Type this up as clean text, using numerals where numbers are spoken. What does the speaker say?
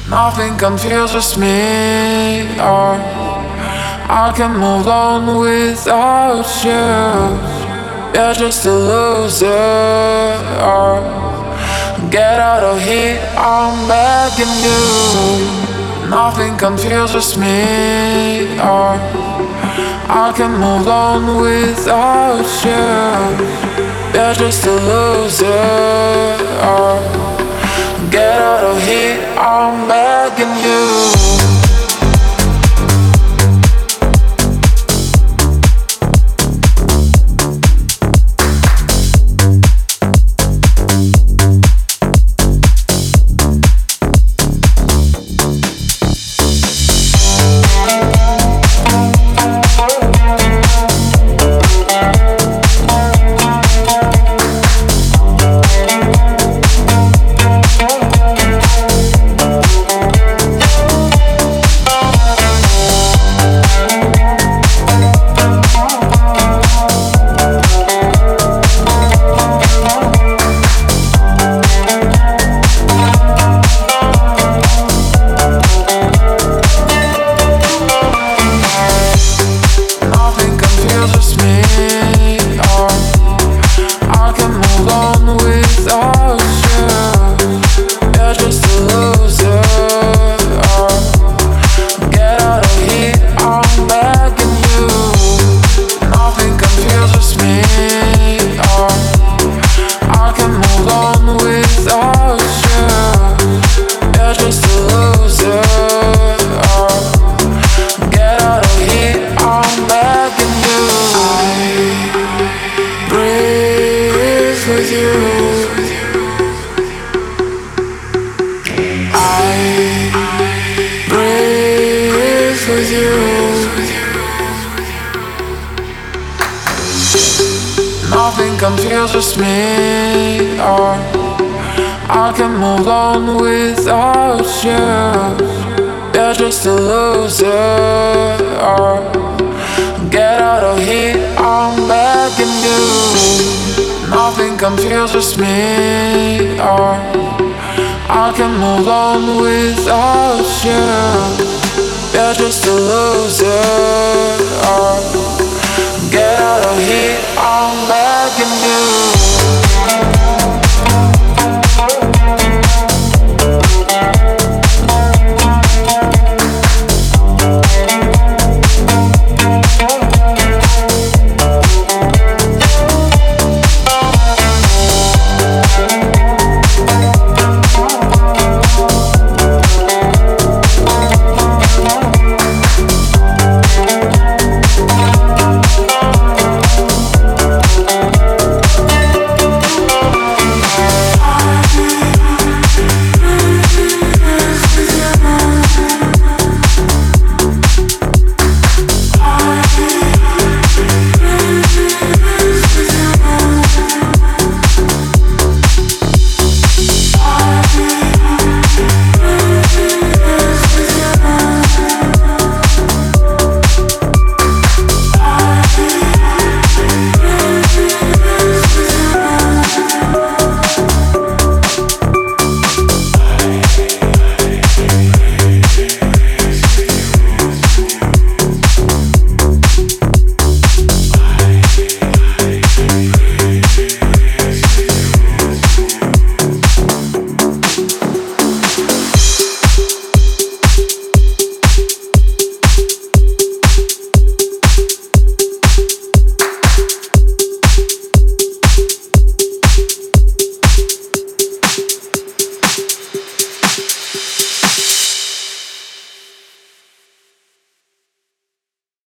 Nothing confuses me, or I can move on without you. You're just a loser, or get out of here, I'm begging you. Nothing confuses me, or I can move on without you. You're just a loser, or get out of here, I'm begging you. Nothing confuses me, or I can move on without you. You're just a loser, or get out of here, I'm begging you. Nothing confuses me, or I can move on without you. You're just a loser, or get out of here, I'm begging you.